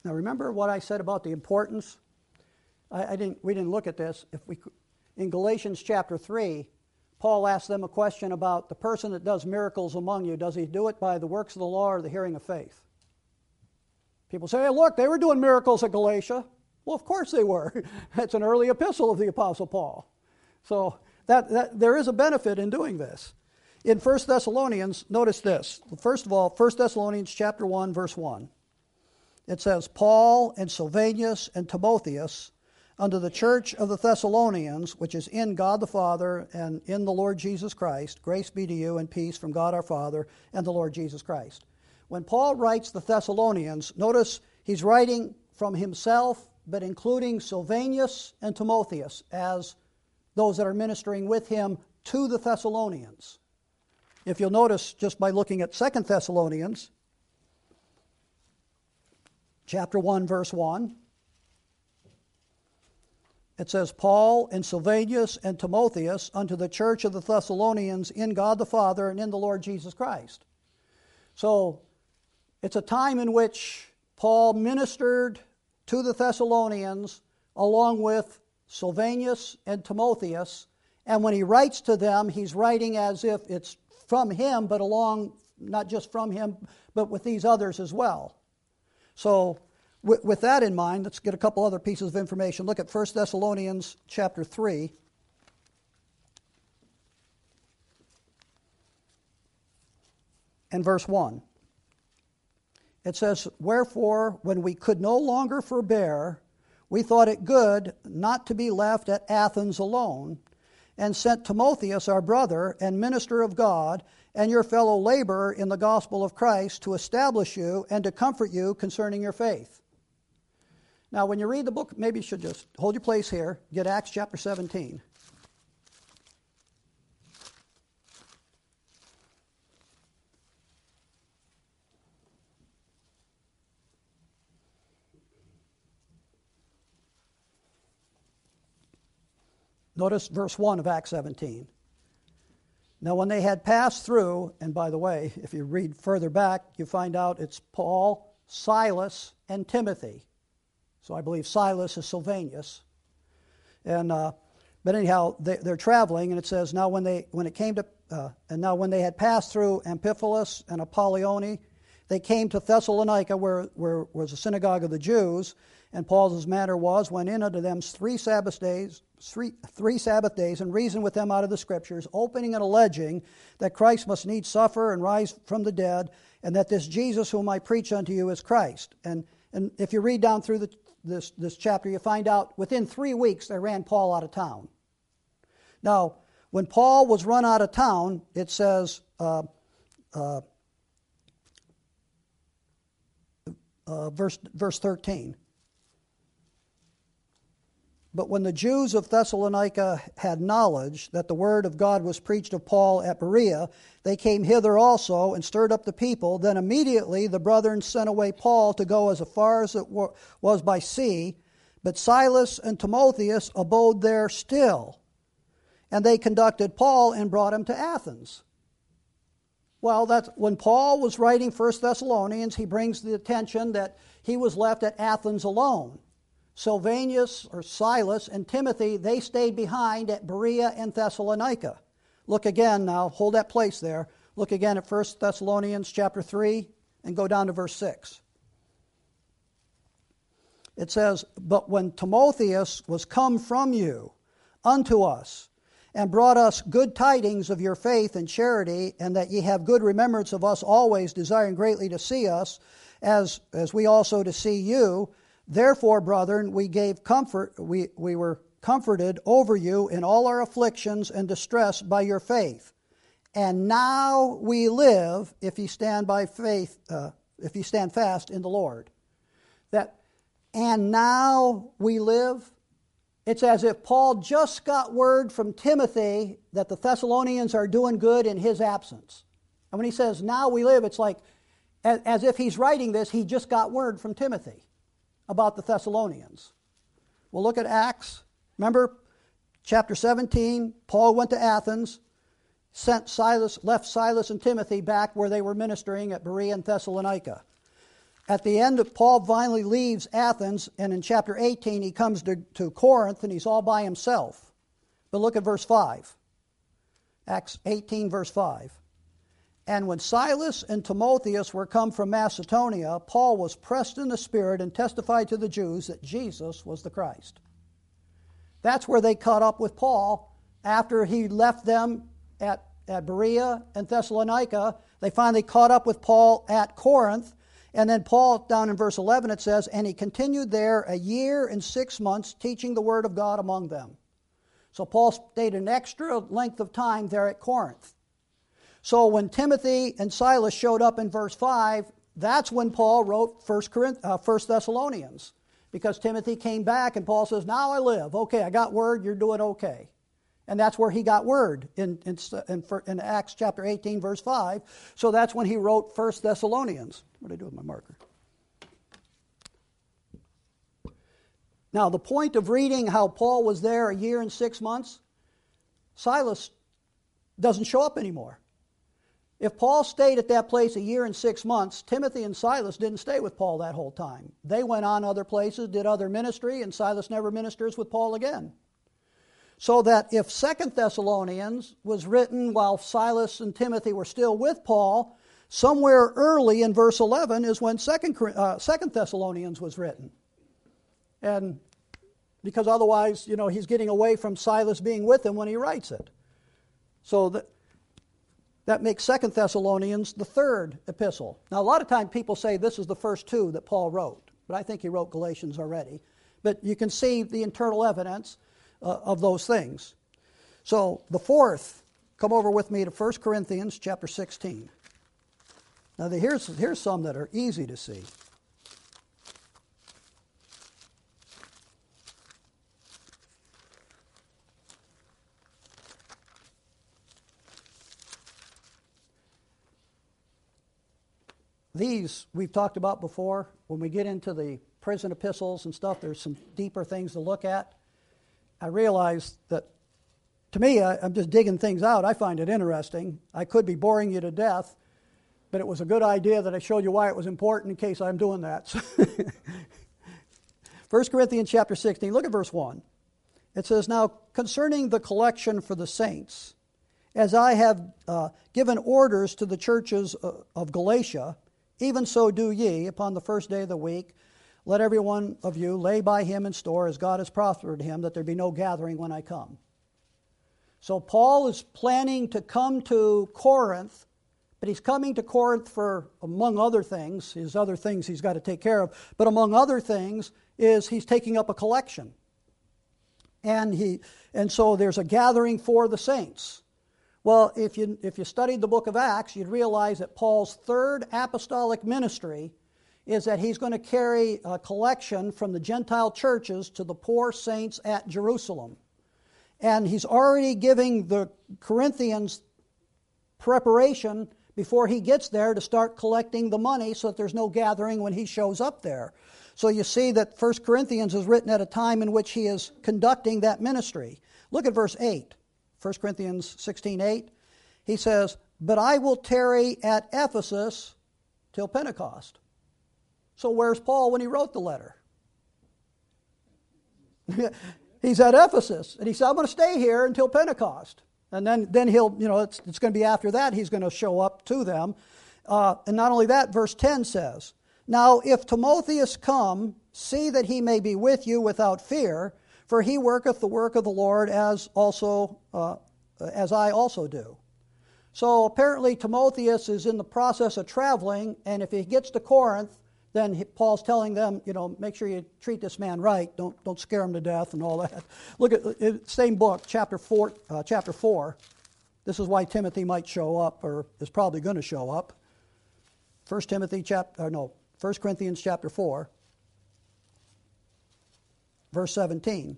Now remember what I said about the importance? I, I didn't. We didn't look at this. If we, in Galatians chapter three, Paul asked them a question about the person that does miracles among you. Does he do it by the works of the law or the hearing of faith? People say, hey, look, they were doing miracles at Galatia. Well, of course they were. That's an early epistle of the Apostle Paul. So that, that there is a benefit in doing this. In First Thessalonians, notice this. First of all, First Thessalonians chapter one, verse one. It says, Paul and Silvanus and Timotheus, unto the church of the Thessalonians, which is in God the Father and in the Lord Jesus Christ, grace be to you and peace from God our Father and the Lord Jesus Christ. When Paul writes the Thessalonians, notice he's writing from himself, but including Silvanus and Timotheus as those that are ministering with him to the Thessalonians. If you'll notice, just by looking at Second Thessalonians, chapter one, verse one, it says, Paul and Silvanus and Timotheus unto the church of the Thessalonians in God the Father and in the Lord Jesus Christ. So it's a time in which Paul ministered to the Thessalonians along with Silvanus and Timotheus, and when he writes to them, he's writing as if it's from him, but along, not just from him, but with these others as well. So with, with that in mind, let's get a couple other pieces of information. Look at First Thessalonians chapter three. And verse one. It says, wherefore, when we could no longer forbear, we thought it good not to be left at Athens alone, and sent Timotheus our brother and minister of God, and your fellow laborer in the gospel of Christ, to establish you and to comfort you concerning your faith. Now, when you read the book, maybe you should just hold your place here, get Acts chapter seventeen. Notice verse one of Acts seventeen. Now when they had passed through, and by the way, if you read further back, you find out it's Paul, Silas, and Timothy. So I believe Silas is Silvanus. And uh, but anyhow, they, they're traveling, and it says, now when they when it came to uh, and now when they had passed through Amphipolis and Apollonia, they came to Thessalonica, where where was the synagogue of the Jews. And Paul's manner was, went in unto them three Sabbath days, three, three Sabbath days, and reasoned with them out of the Scriptures, opening and alleging that Christ must needs suffer and rise from the dead, and that this Jesus whom I preach unto you is Christ. And and if you read down through the, this this chapter, you find out within three weeks they ran Paul out of town. Now, when Paul was run out of town, it says. Uh, uh, uh, verse verse thirteen. But when the Jews of Thessalonica had knowledge that the word of God was preached of Paul at Berea, they came hither also and stirred up the people. Then immediately the brethren sent away Paul to go as far as it was by sea. But Silas and Timotheus abode there still. And they conducted Paul and brought him to Athens. Well, that's when Paul was writing First Thessalonians, he brings the attention that he was left at Athens alone. Silvanus or Silas and Timothy, they stayed behind at Berea and Thessalonica. Look again now, hold that place there. Look again at First Thessalonians chapter three and go down to verse six. It says, but when Timotheus was come from you unto us, and brought us good tidings of your faith and charity, and that ye have good remembrance of us always, desiring greatly to see us, as, as we also to see you, therefore, brethren, we gave comfort, we, we were comforted over you in all our afflictions and distress by your faith. And now we live, if ye stand by faith, uh, if ye stand fast in the Lord. That, and now we live, it's as if Paul just got word from Timothy that the Thessalonians are doing good in his absence. And when he says, now we live, it's like, as, as if he's writing this, he just got word from Timothy about the Thessalonians. We'll look at Acts. Remember, chapter seventeen, Paul went to Athens, sent Silas, left Silas and Timothy back where they were ministering at Berea and Thessalonica. At the end, of, Paul finally leaves Athens, and in chapter eighteen, he comes to, to Corinth, and he's all by himself. But look at verse five. Acts eighteen, verse five. And when Silas and Timotheus were come from Macedonia, Paul was pressed in the Spirit and testified to the Jews that Jesus was the Christ. That's where they caught up with Paul after he left them at, at Berea and Thessalonica. They finally caught up with Paul at Corinth. And then Paul, down in verse eleven, it says, and he continued there a year and six months, teaching the word of God among them. So Paul stayed an extra length of time there at Corinth. So when Timothy and Silas showed up in verse five, that's when Paul wrote First Thessalonians. Because Timothy came back and Paul says, now I live. Okay, I got word, you're doing okay. And that's where he got word in, in, in, in Acts chapter eighteen, verse five. So that's when he wrote First Thessalonians. What did I do with my marker? Now, the point of reading how Paul was there a year and six months, Silas doesn't show up anymore. If Paul stayed at that place a year and six months, Timothy and Silas didn't stay with Paul that whole time. They went on other places, did other ministry, and Silas never ministers with Paul again. So that if Second Thessalonians was written while Silas and Timothy were still with Paul, somewhere early in verse eleven is when Second uh, Second Thessalonians was written. And because otherwise, you know, he's getting away from Silas being with him when he writes it. So that, that makes Second Thessalonians the third epistle. Now, a lot of times people say this is the first two that Paul wrote, but I think he wrote Galatians already. But you can see the internal evidence uh, of those things. So the fourth, come over with me to First Corinthians chapter sixteen. Now, the, here's, here's some that are easy to see. These we've talked about before. When we get into the prison epistles and stuff, there's some deeper things to look at. I realize that, to me, I, I'm just digging things out. I find it interesting. I could be boring you to death, but it was a good idea that I showed you why it was important in case I'm doing that. First Corinthians chapter sixteen, look at verse one. It says, now concerning the collection for the saints, as I have uh, given orders to the churches of Galatia, even so do ye, upon the first day of the week, let every one of you lay by him in store as God has prospered him, that there be no gathering when I come. So Paul is planning to come to Corinth, but he's coming to Corinth for, among other things, his other things he's got to take care of, but among other things is he's taking up a collection. And he, and so there's a gathering for the saints. Well, if you if you studied the book of Acts, you'd realize that Paul's third apostolic ministry is that he's going to carry a collection from the Gentile churches to the poor saints at Jerusalem. And he's already giving the Corinthians preparation before he gets there to start collecting the money so that there's no gathering when he shows up there. So you see that First Corinthians is written at a time in which he is conducting that ministry. Look at verse eight. First Corinthians sixteen eight, he says, but I will tarry at Ephesus till Pentecost. So where's Paul when he wrote the letter? He's at Ephesus, and he said, I'm going to stay here until Pentecost. And then, then he'll, you know, it's, it's going to be after that he's going to show up to them. Uh, and not only that, verse ten says, now if Timotheus come, see that he may be with you without fear, for he worketh the work of the Lord as also uh, as I also do. So apparently Timotheus is in the process of traveling, and if he gets to Corinth, then he, Paul's telling them, you know, make sure you treat this man right. Don't don't scare him to death and all that. Look at the same book, chapter four. Uh, chapter four. This is why Timothy might show up, or is probably going to show up. First Timothy chapter, or no, First Corinthians chapter four. Verse seventeen.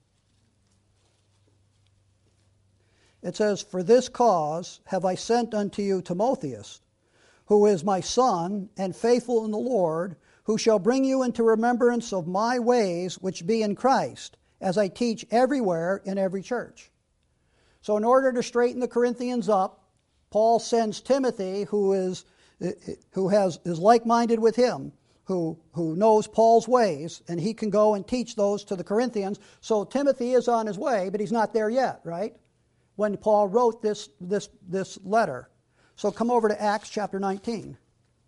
It says, for this cause have I sent unto you Timotheus, who is my son, and faithful in the Lord, who shall bring you into remembrance of my ways which be in Christ, as I teach everywhere in every church. So in order to straighten the Corinthians up, Paul sends Timothy, who is who has is like-minded with him, who, who knows Paul's ways, and he can go and teach those to the Corinthians. So Timothy is on his way, but he's not there yet, right? When Paul wrote this, this, this letter. So come over to Acts chapter nineteen.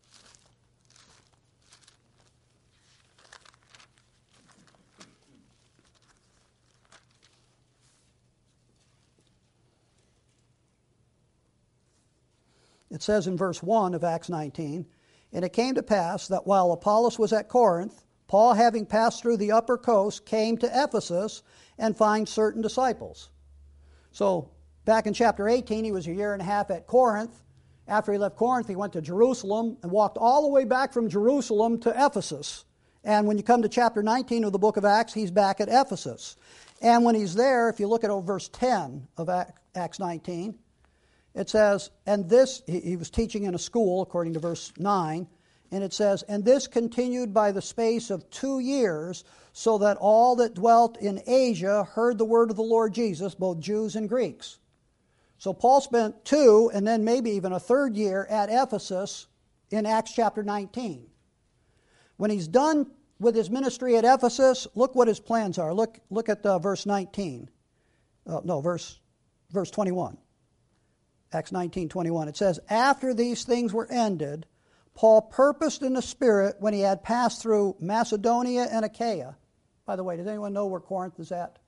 It says in verse one of Acts nineteen, "And it came to pass that while Apollos was at Corinth, Paul, having passed through the upper coast, came to Ephesus and find certain disciples." So back in chapter eighteen, he was a year and a half at Corinth. After he left Corinth, he went to Jerusalem and walked all the way back from Jerusalem to Ephesus. And when you come to chapter nineteen of the book of Acts, he's back at Ephesus. And when he's there, if you look at verse ten of Acts nineteen, it says, and this, he was teaching in a school, according to verse nine, and it says, "And this continued by the space of two years, so that all that dwelt in Asia heard the word of the Lord Jesus, both Jews and Greeks." So Paul spent two, and then maybe even a third year at Ephesus in Acts chapter nineteen. When he's done with his ministry at Ephesus, look what his plans are. Look, look at uh, verse nineteen. Uh, no, verse, verse twenty-one. Acts nineteen twenty-one. It says, "After these things were ended, Paul purposed in the Spirit, when he had passed through Macedonia and Achaia." By the way, does anyone know where Corinth is at?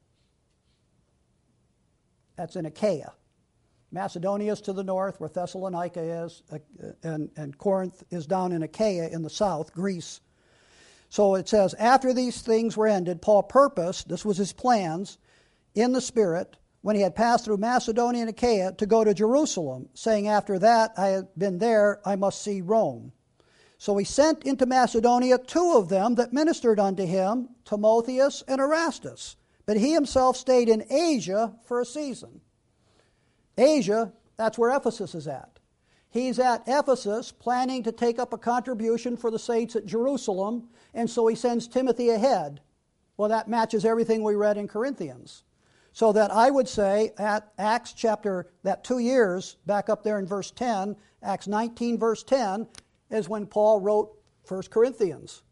That's in Achaia. Macedonia is to the north, where Thessalonica is, uh, and, and Corinth is down in Achaia in the south, Greece. So it says, after these things were ended, Paul purposed, this was his plans, in the Spirit, when he had passed through Macedonia and Achaia, to go to Jerusalem, saying, "After that I have been there, I must see Rome." So he sent into Macedonia two of them that ministered unto him, Timotheus and Erastus. But he himself stayed in Asia for a season. Asia, that's where Ephesus is at. He's at Ephesus planning to take up a contribution for the saints at Jerusalem, and so he sends Timothy ahead. Well, that matches everything we read in Corinthians. So that I would say at Acts chapter, that two years, back up there in verse ten, Acts nineteen verse ten, is when Paul wrote First Corinthians.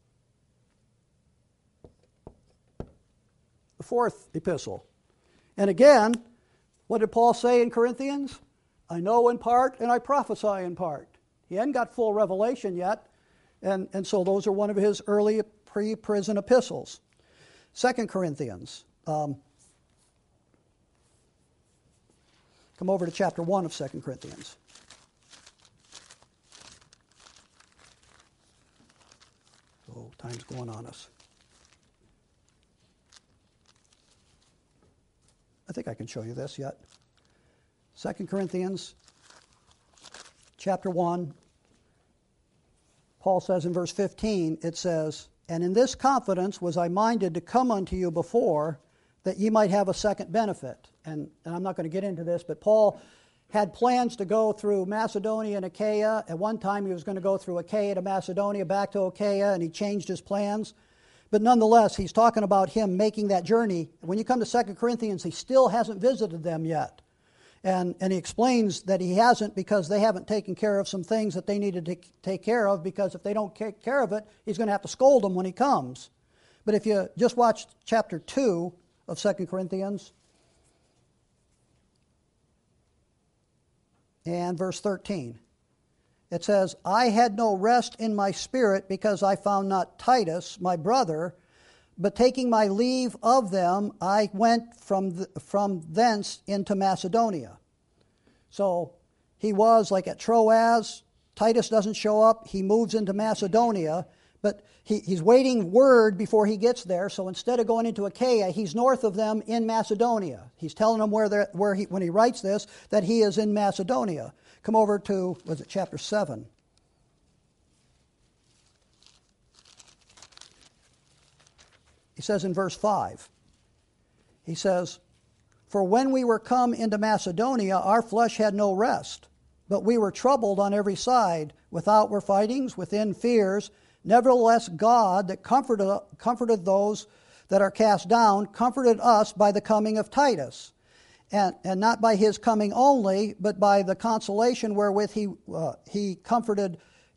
The fourth epistle. And again, what did Paul say in Corinthians? "I know in part and I prophesy in part." He hadn't got full revelation yet, and, and so those are one of his early pre-prison epistles. Second Corinthians. Um, Come over to chapter one of Second Corinthians. Oh, time's going on us. I think I can show you this yet. Second Corinthians chapter one. Paul says in verse fifteen, it says, "And in this confidence was I minded to come unto you before, that ye might have a second benefit." And, and I'm not going to get into this, but Paul had plans to go through Macedonia and Achaia. At one time he was going to go through Achaia to Macedonia, back to Achaia, and he changed his plans. But nonetheless, he's talking about him making that journey. When you come to Second Corinthians, he still hasn't visited them yet. And, and he explains that he hasn't because they haven't taken care of some things that they needed to take care of, because if they don't take care of it, he's going to have to scold them when he comes. But if you just watch chapter two of Second Corinthians, and verse thirteen. It says, "I had no rest in my spirit, because I found not Titus, my brother, but taking my leave of them, I went from the, from thence into Macedonia." So he was like at Troas. Titus doesn't show up. He moves into Macedonia, but he, he's waiting word before he gets there. So instead of going into Achaia, he's north of them in Macedonia. He's telling them where they're, where he, when he writes this, that he is in Macedonia. Come over to, was it chapter seven? He says in verse five, he says, "For when we were come into Macedonia, our flesh had no rest, but we were troubled on every side. Without were fightings, within fears. Nevertheless, God, that comforted, comforted those that are cast down, comforted us by the coming of Titus, and, and not by his coming only, but by the consolation wherewith he, uh, he comforted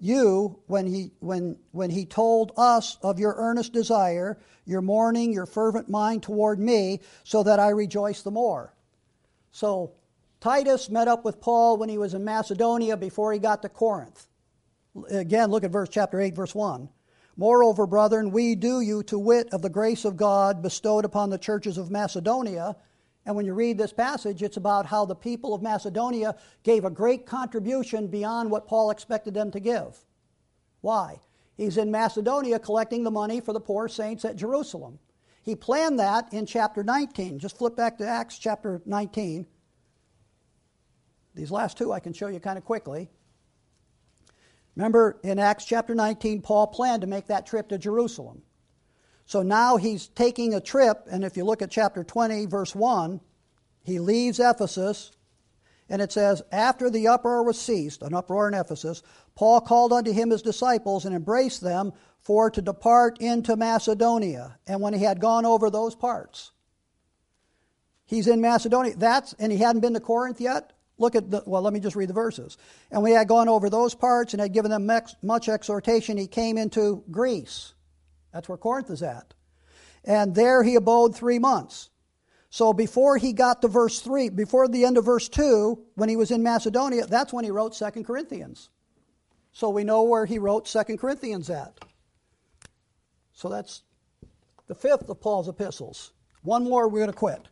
you when he, when, when he told us of your earnest desire, your mourning, your fervent mind toward me, so that I rejoice the more. So Titus met up with Paul when he was in Macedonia before he got to Corinth. Again, look at verse chapter eight, verse one. Moreover, brethren, we do you to wit of the grace of God bestowed upon the churches of Macedonia. And when you read this passage, it's about how the people of Macedonia gave a great contribution beyond what Paul expected them to give. Why? He's in Macedonia collecting the money for the poor saints at Jerusalem. He planned that in chapter nineteen. Just flip back to Acts chapter nineteen. These last two I can show you kind of quickly. Remember, in Acts chapter nineteen, Paul planned to make that trip to Jerusalem. So now he's taking a trip, and if you look at chapter twenty, verse one, he leaves Ephesus, and it says, after the uproar was ceased, an uproar in Ephesus, Paul called unto him his disciples and embraced them for to depart into Macedonia. And when he had gone over those parts, he's in Macedonia. That's, and he hadn't been to Corinth yet. Look at the, well, let me just read the verses. And when he had gone over those parts and had given them much exhortation, he came into Greece. That's where Corinth is at. And there he abode three months. So before he got to verse three, before the end of verse two, when he was in Macedonia, that's when he wrote Second Corinthians. So we know where he wrote Second Corinthians at. So that's the fifth of Paul's epistles. One more, we're going to quit.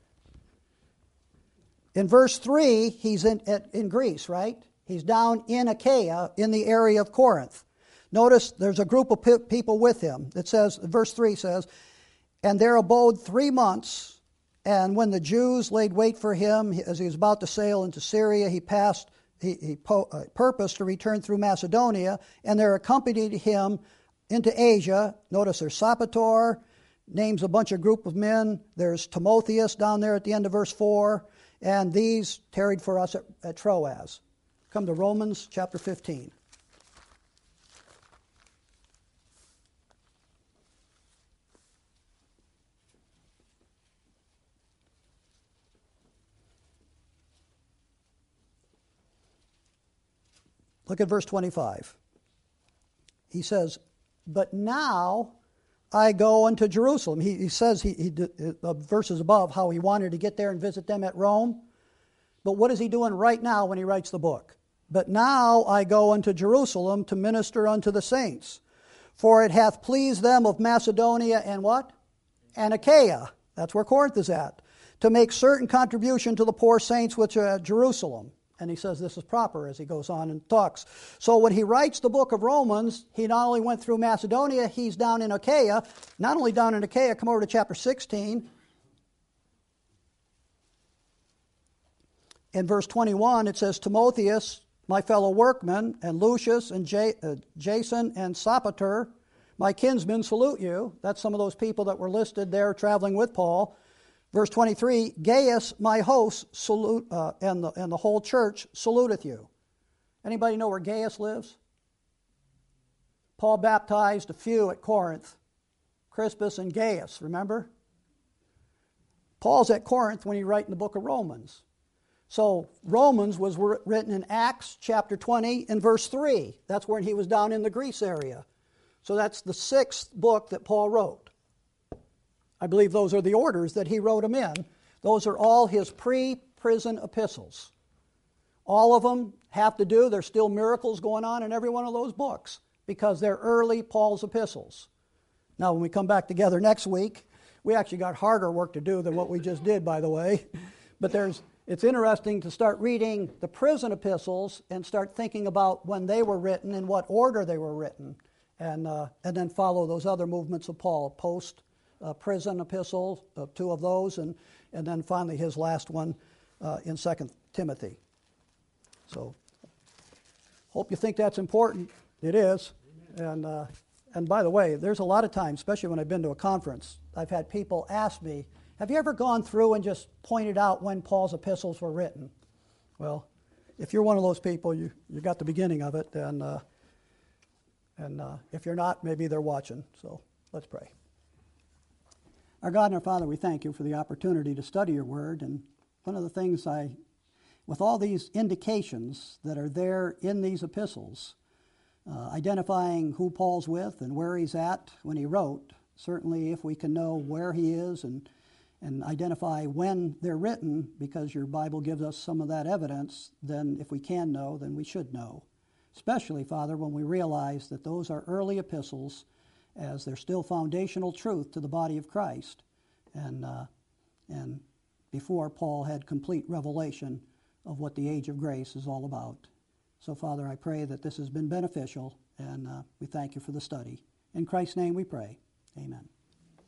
In verse three, he's in, in Greece, right? He's down in Achaia, in the area of Corinth. Notice there's a group of people with him. It says, verse three says, and there abode three months, and when the Jews laid wait for him, as he was about to sail into Syria, he passed, he, he po- uh, purposed to return through Macedonia, and there accompanied him into Asia. Notice there's Sopater, names a bunch of group of men. There's Timotheus down there at the end of verse four. And these tarried for us at, at Troas. Come to Romans chapter fifteen. Look at verse twenty-five. He says, but now I go unto Jerusalem. He, he says, he, he uh, verses above, how he wanted to get there and visit them at Rome. But what is he doing right now when he writes the book? But now I go unto Jerusalem to minister unto the saints. For it hath pleased them of Macedonia and what? And Achaia. That's where Corinth is at. To make certain contribution to the poor saints which are at Jerusalem. And he says this is proper as he goes on and talks. So when he writes the book of Romans, he not only went through Macedonia, he's down in Achaia. Not only down in Achaia, come over to chapter sixteen. In verse twenty-one, it says, Timotheus, my fellow workman, and Lucius, and J- uh, Jason, and Sopater, my kinsmen, salute you. That's some of those people that were listed there traveling with Paul. Verse twenty-three, Gaius, my host, salute, uh, and, the, and the whole church saluteth you. Anybody know where Gaius lives? Paul baptized a few at Corinth, Crispus and Gaius, remember? Paul's at Corinth when he writes the book of Romans. So Romans was written in Acts chapter twenty and verse three. That's when he was down in the Greece area. So that's the sixth book that Paul wrote. I believe those are the orders that he wrote them in. Those are all his pre-prison epistles. All of them have to do, there's still miracles going on in every one of those books because they're early Paul's epistles. Now, when we come back together next week, we actually got harder work to do than what we just did, by the way. But there's, it's interesting to start reading the prison epistles and start thinking about when they were written and what order they were written, and uh, and then follow those other movements of Paul, post Uh, prison epistle, uh, two of those, and, and then finally his last one uh, in Second Timothy. So, hope you think that's important. It is. And uh, and by the way, there's a lot of times, especially when I've been to a conference, I've had people ask me, have you ever gone through and just pointed out when Paul's epistles were written? Well, if you're one of those people, you, you got the beginning of it, and, uh, and uh, if you're not, maybe they're watching. So, let's pray. Our God and our Father, we thank you for the opportunity to study your word. And one of the things I, with all these indications that are there in these epistles, uh, identifying who Paul's with and where he's at when he wrote. Certainly, if we can know where he is and and identify when they're written, because your Bible gives us some of that evidence, then if we can know, then we should know. Especially, Father, when we realize that those are early epistles, as they're still foundational truth to the body of Christ, and uh, and before Paul had complete revelation of what the age of grace is all about. So, Father, I pray that this has been beneficial, and uh, we thank you for the study. In Christ's name we pray. Amen.